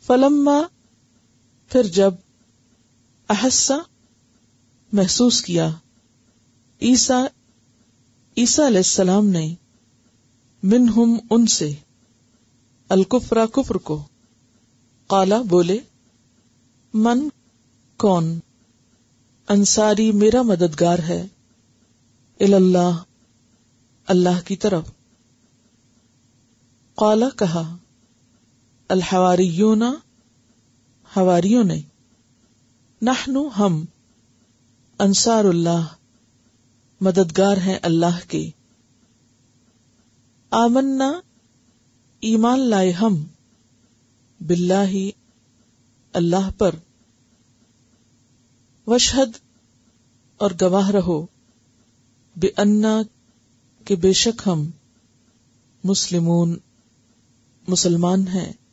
فلما پھر جب احسا محسوس کیا عیسیٰ علیہ السلام نے منہم ان سے الکفر کفر کو قالا بولے من کون انصاری میرا مددگار ہے اللہ اللہ کی طرف قالا کہا الحواریون حواریوں نے نحن ہم انصار اللہ مددگار ہیں اللہ کے آمنا ایمان لائے ہم باللہ اللہ پر وشہد اور گواہ رہو بأننا کہ بے شک ہم مسلمون مسلمان ہیں